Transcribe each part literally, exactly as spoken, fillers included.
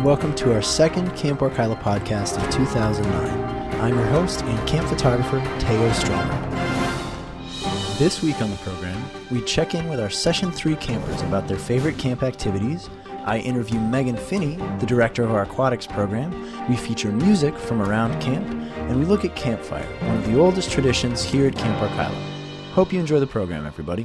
and welcome to our second Camp Arkyla podcast in two thousand nine. I'm your host and camp photographer, Teo Stromer. This week on the program, we check in with our Session three campers about their favorite camp activities. I interview Megan Finney, the director of our aquatics program. We feature music from around camp, and we look at Campfire, one of the oldest traditions here at Camp Arkyla. Hope you enjoy the program, everybody.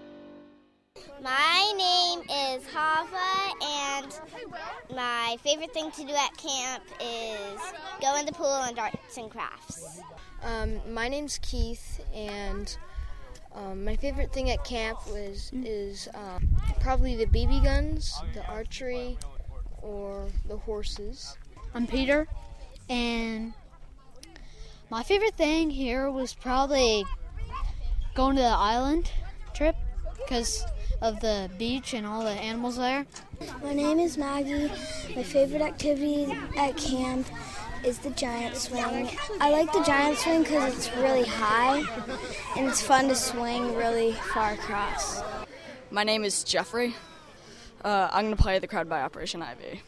My name is Hava, and my favorite thing to do at camp is go in the pool and arts and crafts. Um, my name's Keith, and um, my favorite thing at camp was is um, probably the B B guns, the archery, or the horses. I'm Peter, and my favorite thing here was probably going to the island trip because of the beach and all the animals there. My name is Maggie. My favorite activity at camp is the giant swing. I like the giant swing because it's really high and it's fun to swing really far across. My name is Jeffrey. Uh, I'm going to play the crowd by Operation Ivy.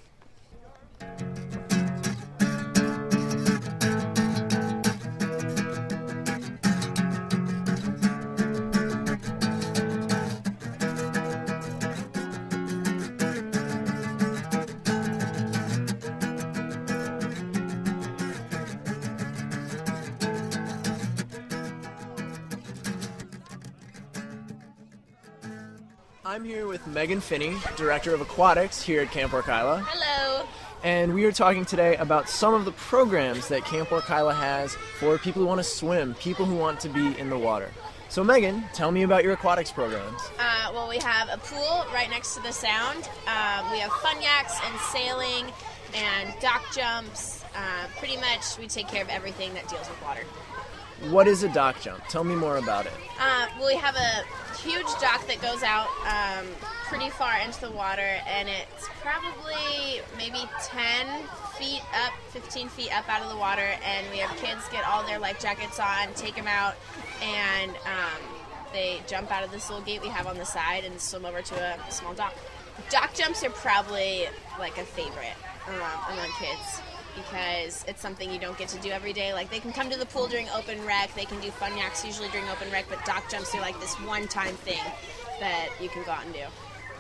I'm here with Megan Finney, Director of Aquatics here at Camp Arkyla. Hello. And we are talking today about some of the programs that Camp Arkyla has for people who want to swim, people who want to be in the water. So Megan, tell me about your aquatics programs. Uh, well, we have a pool right next to the sound. Um, we have fun yaks and sailing and dock jumps. Uh, pretty much we take care of everything that deals with water. What is a dock jump? Tell me more about it. Uh, well, we have a huge dock that goes out um, pretty far into the water, and it's probably maybe ten feet up, fifteen feet up out of the water, and we have kids get all their life jackets on, take them out, and um, they jump out of this little gate we have on the side and swim over to a small dock. Dock jumps are probably like a favorite um, among kids, because it's something you don't get to do every day. Like, they can come to the pool during open rec, they can do fun yaks usually during open rec, but dock jumps are like this one-time thing that you can go out and do.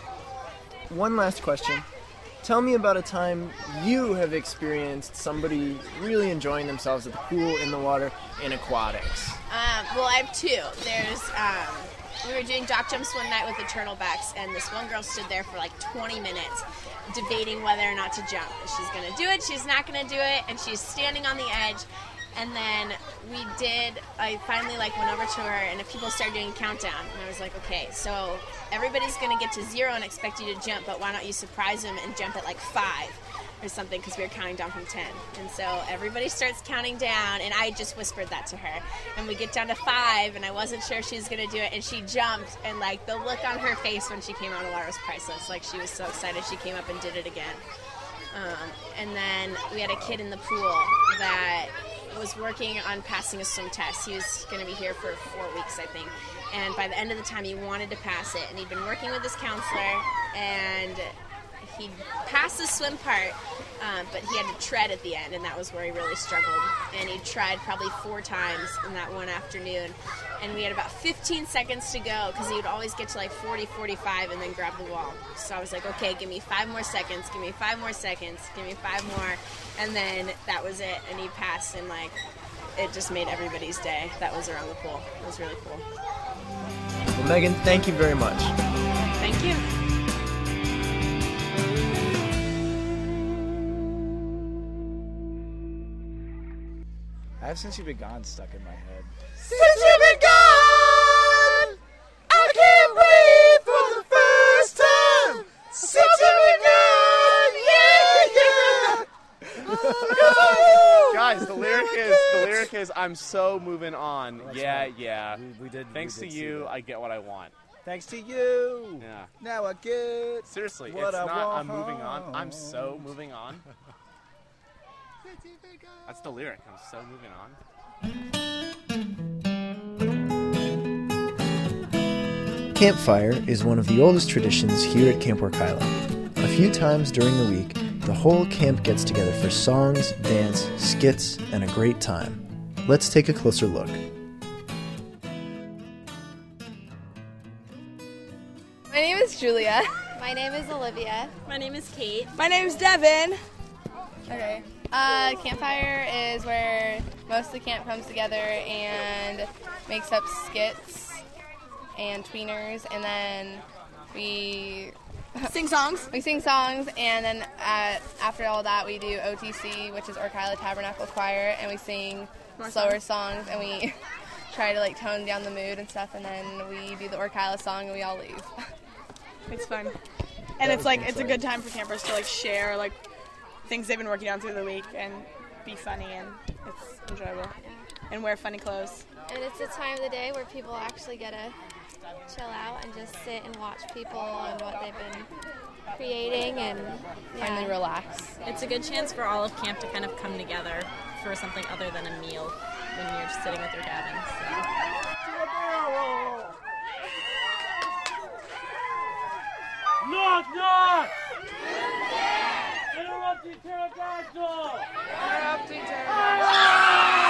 One last question. Tell me about a time you have experienced somebody really enjoying themselves at the pool, in the water, in aquatics. Um, well, I have two. There's, um, we were doing dock jumps one night with the turtlebacks, and this one girl stood there for like twenty minutes debating whether or not to jump. She's going to do it, she's not going to do it, and she's standing on the edge. And then we did, I finally like went over to her, and people started doing a countdown. And I was like, okay, so everybody's going to get to zero and expect you to jump, but why don't you surprise them and jump at like five or something, because we were counting down from ten. And so everybody starts counting down, and I just whispered that to her. And we get down to five, and I wasn't sure she was going to do it, and she jumped, and like the look on her face when she came out of the water was priceless. Like, she was so excited she came up and did it again. Um, and then we had a kid in the pool that was working on passing a swim test. He was going to be here for four weeks, I think. And by the end of the time, he wanted to pass it. And he'd been working with his counselor, and he passed the swim part, um, but he had to tread at the end, and that was where he really struggled. And he tried probably four times in that one afternoon. And we had about fifteen seconds to go, because he would always get to like forty, forty-five, and then grab the wall. So I was like, okay, give me five more seconds, give me five more seconds, give me five more. And then that was it, and he passed, and like, it just made everybody's day that was around the pool. It was really cool. Well, Megan, thank you very much. Thank you. I have Since You've Been Gone stuck in my head. Since you've been gone, I can't breathe for the first time. Since you've been gone, yeah, yeah. Guys, the lyric is the lyric is I'm so moving on. Oh, yeah, right. yeah. We, we did. Thanks we did to you, that. I get what I want. Thanks to you. Yeah. Now I get. Seriously, what it's I not want. I'm moving on. I'm so moving on. That's the lyric. I'm so moving on. Campfire is one of the oldest traditions here at Camp Arkyla. A few times during the week, The whole camp gets together for songs, dance, skits, and a great time. Let's take a closer look. My name is Julia. My name is Olivia. My name is Kate. My name is Devin. Okay. Uh, campfire is where most of the camp comes together and makes up skits and tweeners, and then we sing songs. We sing songs, and then at, after all that, we do O T C, which is Orkyla Tabernacle Choir, and we sing More slower songs, and we try to like tone down the mood and stuff, and then we do the Orkyla song, and we all leave. It's fun, and it's like it's a good time for campers to like share like things they've been working on through the week and be funny, and it's enjoyable, and wear funny clothes. And it's a time of the day where people actually get to chill out and just sit and watch people and what they've been creating and yeah. finally relax. It's a good chance for all of camp to kind of come together for something other than a meal when you're just sitting with your cabins. So. Knock, knock! Interrupting pterodactyl! Interrupting pterodactyl!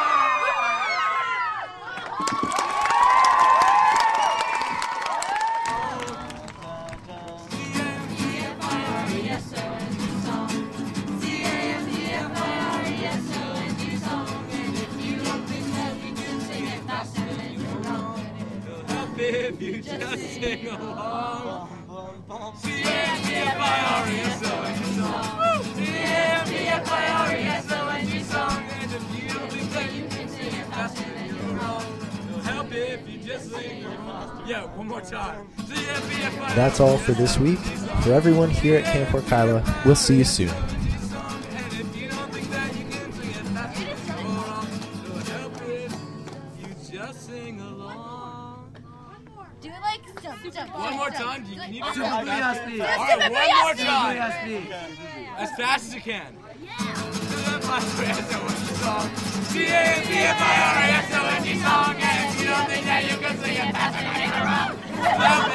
If you just sing along. C A M P F I R E S O N G song. C A M P F I R E S O N G song. And if you don't think that you can sing it faster, then you're wrong. It'll help if you just sing along. Yeah, one more time. C A M P F I R E S O N G song. That's all for this week. For everyone here at Camp Orkyla, we'll see you soon. One more time. You need to do it fast. All right, one more time. As fast as you can. C A M P F I R E S O N G song. And if you don't think that you can sing it faster, then you're wrong.